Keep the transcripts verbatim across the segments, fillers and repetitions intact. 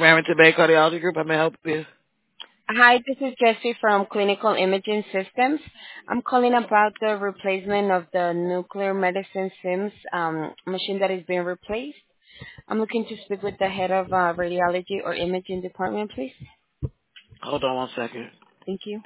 Remington Bay Cardiology Group. I may help you. Hi, this is Jessie from Clinical Imaging Systems. I'm calling about the replacement of the nuclear medicine SIMS um, machine that is being replaced. I'm looking to speak with the head of uh, radiology or imaging department, please. Hold on one second. Thank you.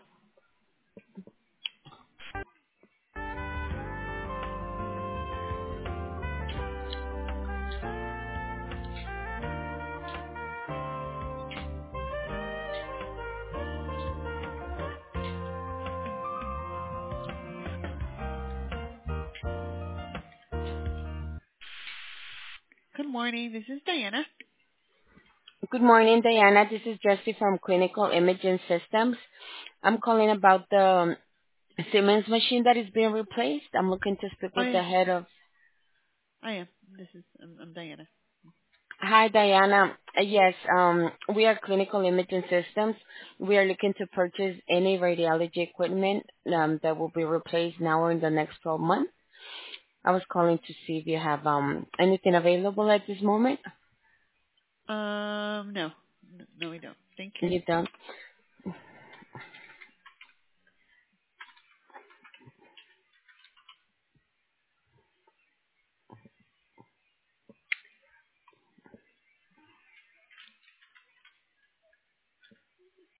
Good morning. This is Diana. Good morning, Diana. This is Jessie from Clinical Imaging Systems. I'm calling about the um, Siemens machine that is being replaced. I'm looking to speak with I the head of. I am. This is I'm, I'm Diana. Hi, Diana. Uh, Yes, um, we are Clinical Imaging Systems. We are looking to purchase any radiology equipment um, that will be replaced now or in the next twelve months. I was calling to see if you have um, anything available at this moment. Um, no, no, no, we don't. Thank you. You don't?